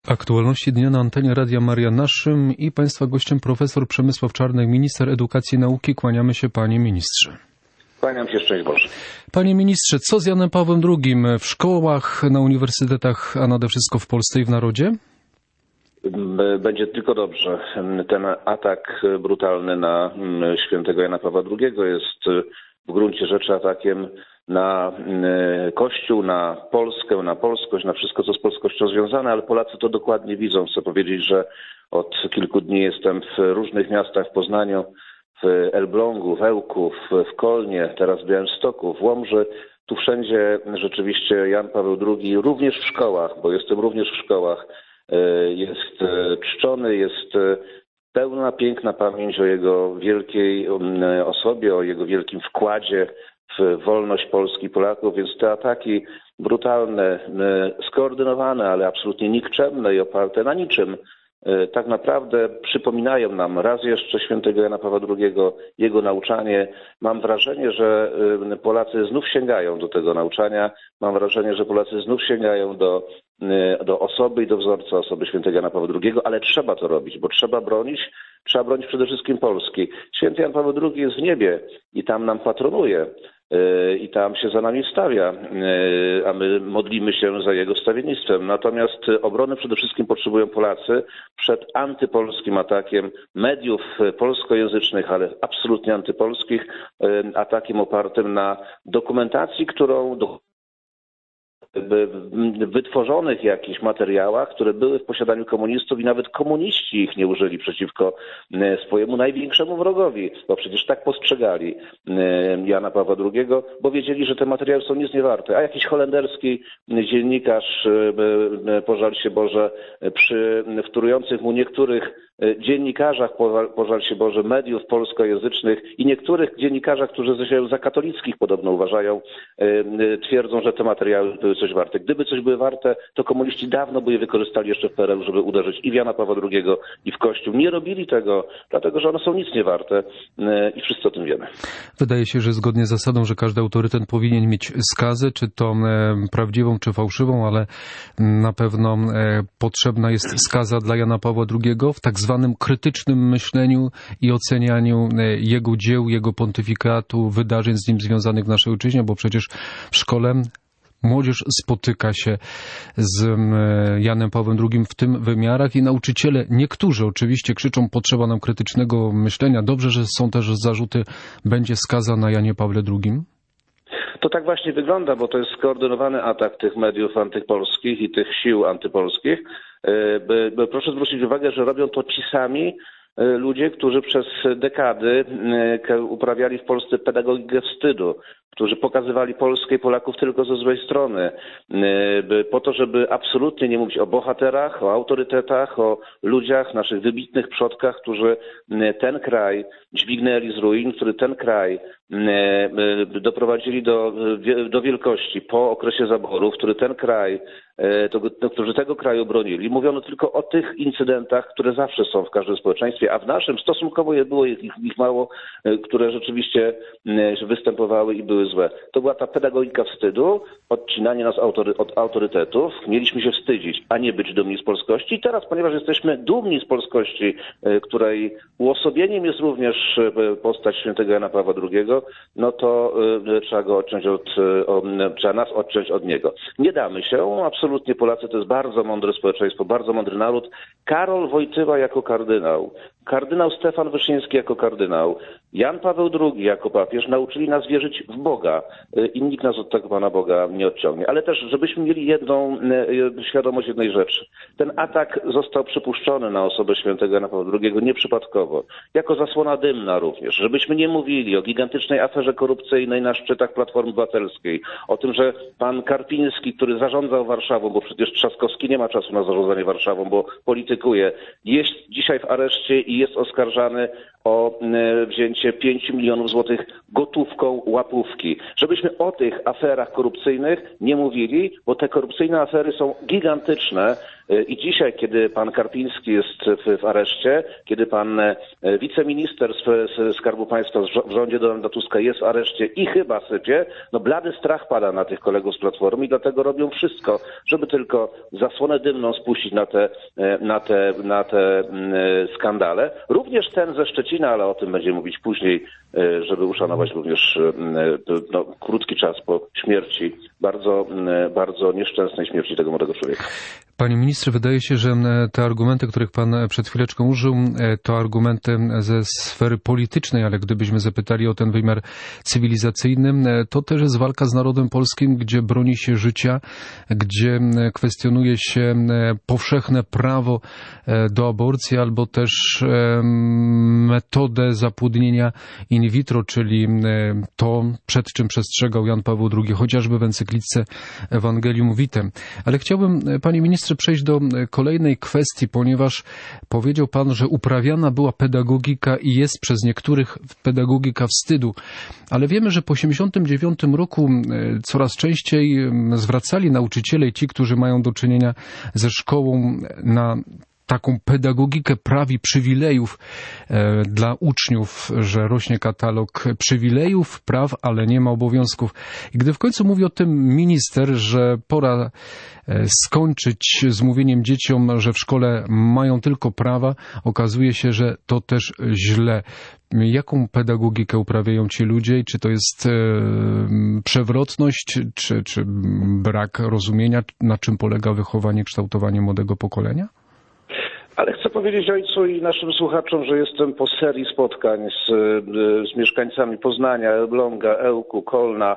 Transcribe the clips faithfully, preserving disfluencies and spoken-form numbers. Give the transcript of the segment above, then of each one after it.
Aktualności dnia na antenie Radia Maria naszym i Państwa gościem profesor Przemysław Czarnek, minister edukacji i nauki. Kłaniamy się, panie ministrze. Kłaniam się, szczęść Boże. Panie ministrze, co z Janem Pawłem drugim w szkołach, na uniwersytetach, a nade wszystko w Polsce i w narodzie? Będzie tylko dobrze. Ten atak brutalny na świętego Jana Pawła drugiego jest w gruncie rzeczy atakiem na Kościół, na Polskę, na polskość, na wszystko, co z polskością związane, ale Polacy to dokładnie widzą. Chcę powiedzieć, że od kilku dni jestem w różnych miastach, w Poznaniu, w Elblągu, w Ełku, w Kolnie, teraz w Białymstoku, w Łomży. Tu wszędzie rzeczywiście Jan Paweł drugi, również w szkołach, bo jestem również w szkołach, jest czczony, jest pełna, piękna pamięć o jego wielkiej osobie, o jego wielkim wkładzie w wolność Polski i Polaków, więc te ataki brutalne, skoordynowane, ale absolutnie nikczemne i oparte na niczym, tak naprawdę przypominają nam raz jeszcze świętego Jana Pawła drugiego, jego nauczanie. Mam wrażenie, że Polacy znów sięgają do tego nauczania. Mam wrażenie, że Polacy znów sięgają do, do osoby i do wzorca osoby świętego Jana Pawła drugiego, ale trzeba to robić, bo trzeba bronić, trzeba bronić przede wszystkim Polski. Święty Jan Paweł drugi jest w niebie i tam nam patronuje. I tam się za nami stawia, a my modlimy się za jego wstawiennictwem. Natomiast obrony przede wszystkim potrzebują Polacy przed antypolskim atakiem mediów polskojęzycznych, ale absolutnie antypolskich, atakiem opartym na dokumentacji, którą wytworzonych jakichś materiałach, które były w posiadaniu komunistów i nawet komuniści ich nie użyli przeciwko swojemu największemu wrogowi, bo przecież tak postrzegali Jana Pawła drugiego, bo wiedzieli, że te materiały są nic nie warte. A jakiś holenderski dziennikarz, pożal się Boże, przy wtórujących mu niektórych dziennikarzach, pożal się Boże, mediów polskojęzycznych i niektórych dziennikarzach, którzy się za katolickich podobno uważają, twierdzą, że te materiały były coś warte. Gdyby coś były warte, to komuniści dawno by je wykorzystali jeszcze w P R L u, żeby uderzyć i w Jana Pawła drugiego, i w Kościół. Nie robili tego, dlatego że one są nic nie warte i wszyscy o tym wiemy. Wydaje się, że zgodnie z zasadą, że każdy autorytet powinien mieć skazę, czy to prawdziwą, czy fałszywą, ale na pewno potrzebna jest skaza dla Jana Pawła drugiego w tak zwanym krytycznym myśleniu i ocenianiu jego dzieł, jego pontyfikatu, wydarzeń z nim związanych w naszej ojczyźnie, bo przecież w szkole młodzież spotyka się z Janem Pawłem drugim w tym wymiarach i nauczyciele, niektórzy oczywiście krzyczą, potrzeba nam krytycznego myślenia. Dobrze, że są też zarzuty, będzie skaza na Janie Pawle drugim? To tak właśnie wygląda, bo to jest skoordynowany atak tych mediów antypolskich i tych sił antypolskich. By, by proszę zwrócić uwagę, że robią to ci sami ludzie, którzy przez dekady uprawiali w Polsce pedagogikę wstydu, którzy pokazywali Polskę i Polaków tylko ze złej strony, po to, żeby absolutnie nie mówić o bohaterach, o autorytetach, o ludziach, naszych wybitnych przodkach, którzy ten kraj dźwignęli z ruin, który ten kraj doprowadzili do, do wielkości po okresie zaborów, który ten kraj, to, którzy tego kraju bronili. Mówiono tylko o tych incydentach, które zawsze są w każdym społeczeństwie, a w naszym stosunkowo było ich, ich mało, które rzeczywiście występowały i były złe. To była ta pedagogika wstydu, odcinanie nas autory, od autorytetów. Mieliśmy się wstydzić, a nie być dumni z polskości. I teraz, ponieważ jesteśmy dumni z polskości, której uosobieniem jest również postać świętego Jana Pawła drugiego, no to trzeba go odciąć od, trzeba nas odciąć od niego. Nie damy się, absolutnie Polacy to jest bardzo mądre społeczeństwo, bardzo mądry naród. Karol Wojtyła jako kardynał, kardynał Stefan Wyszyński jako kardynał, Jan Paweł drugi jako papież nauczyli nas wierzyć w Boga i nikt nas od tego Pana Boga nie odciągnie. Ale też, żebyśmy mieli jedną świadomość jednej rzeczy. Ten atak został przypuszczony na osobę świętego Jana Pawła drugiego nieprzypadkowo, jako zasłona dymna również. Żebyśmy nie mówili o gigantycznej aferze korupcyjnej na szczytach Platformy Obywatelskiej, o tym, że pan Karpiński, który zarządzał Warszawą, bo przecież Trzaskowski nie ma czasu na zarządzanie Warszawą, bo politykuje, jest dzisiaj w areszcie i jest oskarżany o wzięcie pięciu milionów złotych gotówką łapówki. Żebyśmy o tych aferach korupcyjnych nie mówili, bo te korupcyjne afery są gigantyczne I dzisiaj, kiedy pan Karpiński jest w, w areszcie, kiedy pan wiceminister z Skarbu Państwa w rządzie Donalda Tuska jest w areszcie i chyba sypie, no blady strach pada na tych kolegów z Platformy i dlatego robią wszystko, żeby tylko zasłonę dymną spuścić na te, na te, na te skandale. Również ten ze Szczecina, ale o tym będziemy mówić później, żeby uszanować również no, krótki czas po śmierci, bardzo, bardzo nieszczęsnej śmierci tego młodego człowieka. Panie ministrze, wydaje się, że te argumenty, których pan przed chwileczką użył, to argumenty ze sfery politycznej, ale gdybyśmy zapytali o ten wymiar cywilizacyjny, to też jest walka z narodem polskim, gdzie broni się życia, gdzie kwestionuje się powszechne prawo do aborcji, albo też metodę zapłodnienia in vitro, czyli to, przed czym przestrzegał Jan Paweł drugi, chociażby w encyklice Evangelium Vitem. Ale chciałbym, panie ministrze, przejść do kolejnej kwestii, ponieważ powiedział pan, że uprawiana była pedagogika i jest przez niektórych pedagogika wstydu. Ale wiemy, że po osiemdziesiątym dziewiątym roku coraz częściej zwracali nauczyciele i ci, którzy mają do czynienia ze szkołą, na taką pedagogikę praw i przywilejów e, dla uczniów, że rośnie katalog przywilejów, praw, ale nie ma obowiązków. I gdy w końcu mówi o tym minister, że pora e, skończyć z mówieniem dzieciom, że w szkole mają tylko prawa, okazuje się, że to też źle. Jaką pedagogikę uprawiają ci ludzie i czy to jest e, przewrotność, czy, czy brak rozumienia, na czym polega wychowanie, kształtowanie młodego pokolenia? Ale chcę powiedzieć ojcu i naszym słuchaczom, że jestem po serii spotkań z, z mieszkańcami Poznania, Elbląga, Ełku, Kolna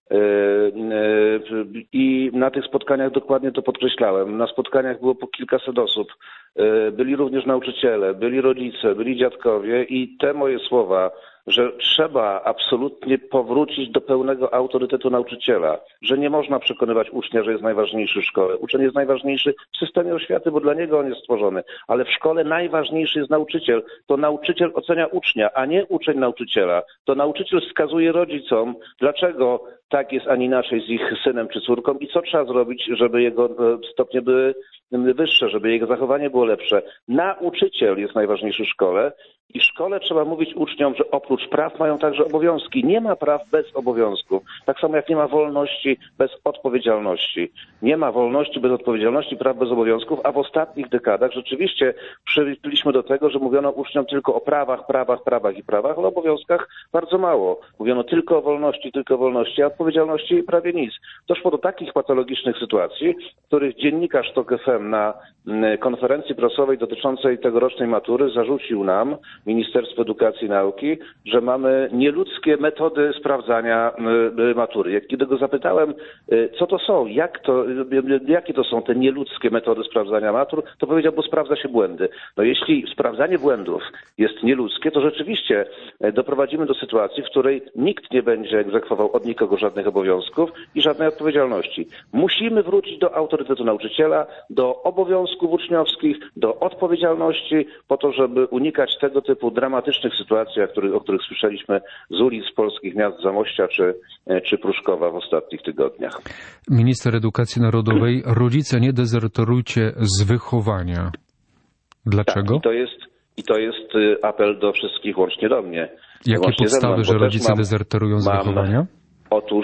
i na tych spotkaniach dokładnie to podkreślałem. Na spotkaniach było po kilkaset osób. Byli również nauczyciele, byli rodzice, byli dziadkowie i te moje słowa, że trzeba absolutnie powrócić do pełnego autorytetu nauczyciela, że nie można przekonywać ucznia, że jest najważniejszy w szkole. Uczeń jest najważniejszy w systemie oświaty, bo dla niego on jest stworzony, ale w szkole najważniejszy jest nauczyciel. To nauczyciel ocenia ucznia, a nie uczeń nauczyciela. To nauczyciel wskazuje rodzicom, dlaczego tak jest, a nie inaczej z ich synem czy córką i co trzeba zrobić, żeby jego stopnie były wyższe, żeby jego zachowanie było lepsze. Nauczyciel jest najważniejszy w szkole i w szkole trzeba mówić uczniom, że oprócz praw mają także obowiązki. Nie ma praw bez obowiązków. Tak samo jak nie ma wolności bez odpowiedzialności. Nie ma wolności bez odpowiedzialności, praw bez obowiązków, a w ostatnich dekadach rzeczywiście przywykliśmy do tego, że mówiono uczniom tylko o prawach, prawach, prawach i prawach, ale o obowiązkach bardzo mało. Mówiono tylko o wolności, tylko o wolności, a odpowiedzialności prawie nic. Doszło do takich patologicznych sytuacji, w których dziennikarz TOK F M na konferencji prasowej dotyczącej tegorocznej matury zarzucił nam, Ministerstwo Edukacji i Nauki, że mamy nieludzkie metody sprawdzania matury. Jak kiedy go zapytałem, co to są, jak to, jakie to są te nieludzkie metody sprawdzania matur, to powiedział, bo sprawdza się błędy. No jeśli sprawdzanie błędów jest nieludzkie, to rzeczywiście doprowadzimy do sytuacji, w której nikt nie będzie egzekwował od nikogo żadnych obowiązków i żadnej odpowiedzialności. Musimy wrócić do autorytetu nauczyciela, do obowiązków uczniowskich, do odpowiedzialności, po to, żeby unikać tego typu dramatycznych sytuacji, o których, o których słyszeliśmy z ulic polskich miast Zamościa czy, czy Pruszkowa w ostatnich tygodniach. Minister Edukacji Narodowej, rodzice, nie dezerterujcie z wychowania. Dlaczego? Tak, i to jest, i to jest apel do wszystkich, łącznie do mnie. Jakie łącznie podstawy, mną, że rodzice mam, dezerterują z mam, wychowania? Otóż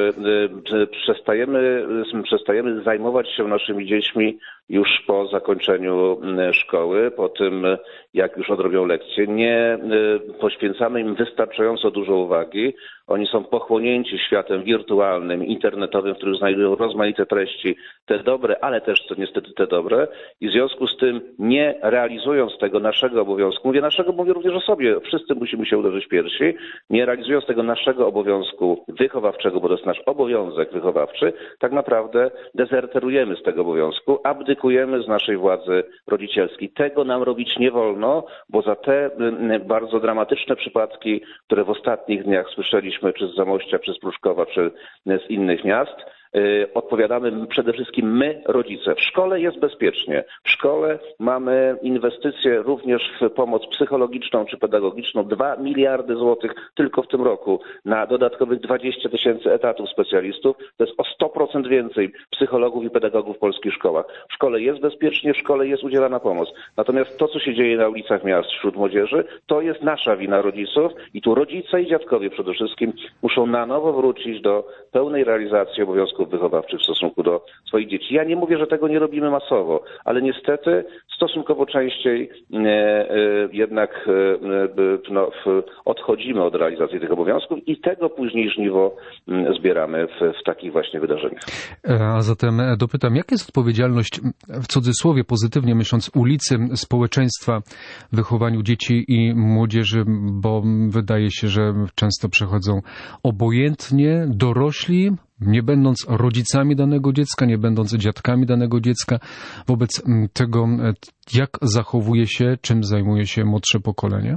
y, y, przestajemy, przestajemy zajmować się naszymi dziećmi już po zakończeniu szkoły, po tym jak już odrobią lekcje. Nie y, poświęcamy im wystarczająco dużo uwagi. Oni są pochłonięci światem wirtualnym, internetowym, w którym znajdują rozmaite treści, te dobre, ale też to niestety te dobre. I w związku z tym, nie realizując tego naszego obowiązku, mówię naszego, mówię również o sobie, wszyscy musimy się uderzyć w piersi, nie realizując tego naszego obowiązku wychowawczego, bo to jest nasz obowiązek wychowawczy, tak naprawdę dezerterujemy z tego obowiązku, abdykujemy z naszej władzy rodzicielskiej. Tego nam robić nie wolno, bo za te bardzo dramatyczne przypadki, które w ostatnich dniach słyszeliśmy, czy z Zamościa, czy z Pruszkowa, czy z innych miast, odpowiadamy przede wszystkim my, rodzice. W szkole jest bezpiecznie. W szkole mamy inwestycje również w pomoc psychologiczną czy pedagogiczną. dwa miliardy złotych tylko w tym roku na dodatkowych dwadzieścia tysięcy etatów specjalistów. To jest o sto procent więcej psychologów i pedagogów w polskich szkołach. W szkole jest bezpiecznie, w szkole jest udzielana pomoc. Natomiast to, co się dzieje na ulicach miast wśród młodzieży, to jest nasza wina rodziców i tu rodzice i dziadkowie przede wszystkim muszą na nowo wrócić do pełnej realizacji obowiązków wychowawczych w stosunku do swoich dzieci. Ja nie mówię, że tego nie robimy masowo, ale niestety stosunkowo częściej e, e, jednak e, no, w, odchodzimy od realizacji tych obowiązków i tego później żniwo m, zbieramy w, w takich właśnie wydarzeniach. A zatem dopytam, jaka jest odpowiedzialność, w cudzysłowie pozytywnie myśląc, ulicy, społeczeństwa w wychowaniu dzieci i młodzieży, bo wydaje się, że często przechodzą obojętnie dorośli, nie będąc rodzicami danego dziecka, nie będąc dziadkami danego dziecka, wobec tego, jak zachowuje się, czym zajmuje się młodsze pokolenie?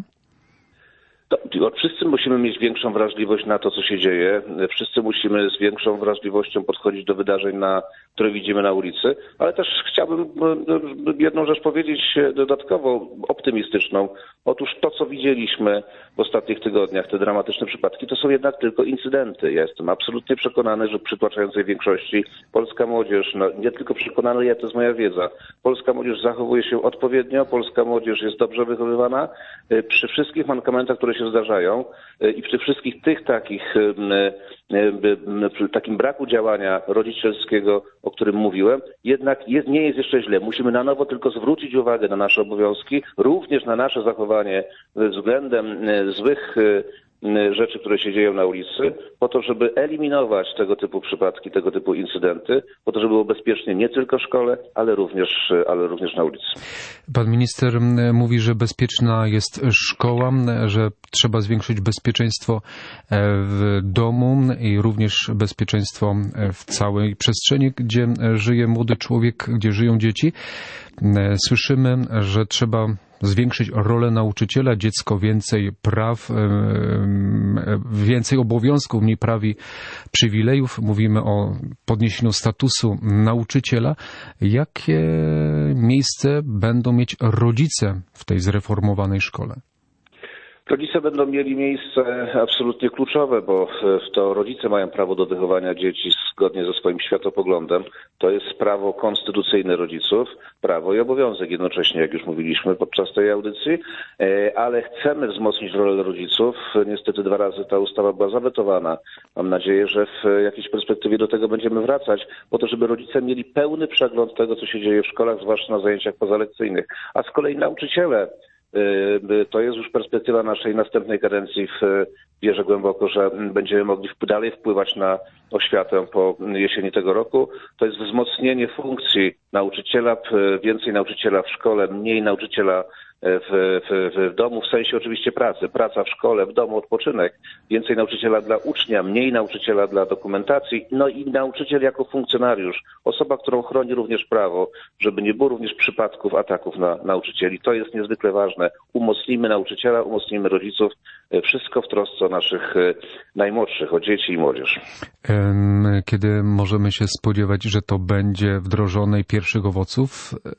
To, wszyscy musimy mieć większą wrażliwość na to, co się dzieje. Wszyscy musimy z większą wrażliwością podchodzić do wydarzeń, na, które widzimy na ulicy. Ale też chciałbym jedną rzecz powiedzieć dodatkowo optymistyczną. Otóż to, co widzieliśmy w ostatnich tygodniach, te dramatyczne przypadki, to są jednak tylko incydenty. Ja jestem absolutnie przekonany, że w przytłaczającej większości polska młodzież, no nie tylko przekonany, ja, to jest moja wiedza, polska młodzież zachowuje się odpowiednio, polska młodzież jest dobrze wychowywana. Przy wszystkich mankamentach, które się zdarzają i przy wszystkich tych takich, przy takim braku działania rodzicielskiego, o którym mówiłem, jednak jest, nie jest jeszcze źle. Musimy na nowo tylko zwrócić uwagę na nasze obowiązki, również na nasze zachowanie względem złych rzeczy, które się dzieją na ulicy, po to, żeby eliminować tego typu przypadki, tego typu incydenty, po to, żeby było bezpiecznie nie tylko w szkole, ale również, ale również na ulicy. Pan minister mówi, że bezpieczna jest szkoła, że trzeba zwiększyć bezpieczeństwo w domu i również bezpieczeństwo w całej przestrzeni, gdzie żyje młody człowiek, gdzie żyją dzieci. Słyszymy, że trzeba zwiększyć rolę nauczyciela, dziecko więcej praw, więcej obowiązków, mniej praw i przywilejów. Mówimy o podniesieniu statusu nauczyciela. Jakie miejsce będą mieć rodzice w tej zreformowanej szkole? Rodzice będą mieli miejsce absolutnie kluczowe, bo to rodzice mają prawo do wychowania dzieci zgodnie ze swoim światopoglądem. To jest prawo konstytucyjne rodziców, prawo i obowiązek jednocześnie, jak już mówiliśmy podczas tej audycji, ale chcemy wzmocnić rolę rodziców. Niestety dwa razy ta ustawa była zawetowana. Mam nadzieję, że w jakiejś perspektywie do tego będziemy wracać, po to, żeby rodzice mieli pełny przegląd tego, co się dzieje w szkołach, zwłaszcza na zajęciach pozalekcyjnych. A z kolei nauczyciele, to jest już perspektywa naszej następnej kadencji. Wierzę głęboko, że będziemy mogli dalej wpływać na oświatę po jesieni tego roku. To jest wzmocnienie funkcji nauczyciela, więcej nauczyciela w szkole, mniej nauczyciela w, w, w domu, w sensie oczywiście pracy. Praca w szkole, w domu, odpoczynek. Więcej nauczyciela dla ucznia, mniej nauczyciela dla dokumentacji. No i nauczyciel jako funkcjonariusz. Osoba, którą chroni również prawo, żeby nie było również przypadków ataków na nauczycieli. To jest niezwykle ważne. Umocnimy nauczyciela, umocnimy rodziców. Wszystko w trosce o naszych najmłodszych, o dzieci i młodzież. Kiedy możemy się spodziewać, że to będzie wdrożone i pierwszych owoców?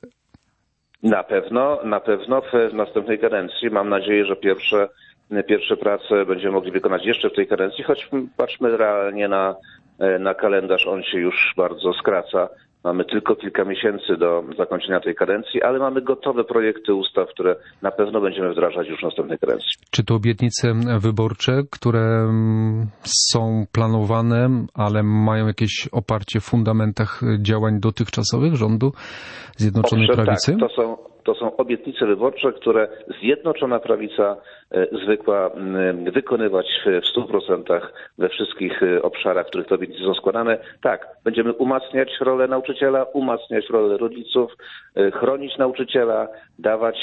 Na pewno, na pewno w następnej kadencji. Mam nadzieję, że pierwsze, pierwsze prace będziemy mogli wykonać jeszcze w tej kadencji, choć patrzmy realnie na, na kalendarz, on się już bardzo skraca. Mamy tylko kilka miesięcy do zakończenia tej kadencji, ale mamy gotowe projekty ustaw, które na pewno będziemy wdrażać już w następnej kadencji. Czy to obietnice wyborcze, które są planowane, ale mają jakieś oparcie w fundamentach działań dotychczasowych rządu Zjednoczonej Owszem, Prawicy? Tak, to są, to są obietnice wyborcze, które Zjednoczona Prawica zwykła wykonywać w stu procentach we wszystkich obszarach, w których te obietnice są składane. Tak, będziemy umacniać rolę nauczyciela, umacniać rolę rodziców, chronić nauczyciela, dawać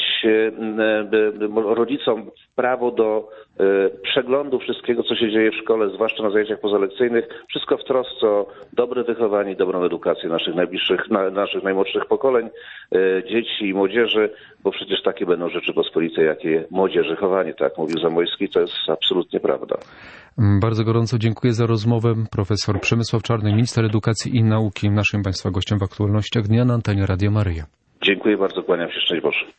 rodzicom prawo do przeglądu wszystkiego, co się dzieje w szkole, zwłaszcza na zajęciach pozalekcyjnych. Wszystko w trosce o dobre wychowanie i dobrą edukację naszych najbliższych, naszych najmłodszych pokoleń, dzieci i młodzieży. młodzieży, bo przecież takie będą Rzeczypospolitej, jakie młodzieży chowanie, tak mówił Zamoyski, to jest absolutnie prawda. Bardzo gorąco dziękuję za rozmowę. Profesor Przemysław Czarny, minister edukacji i nauki, naszym Państwa gościem w aktualnościach dnia na antenie Radia Maryja. Dziękuję bardzo, kłaniam się, szczęść Boże.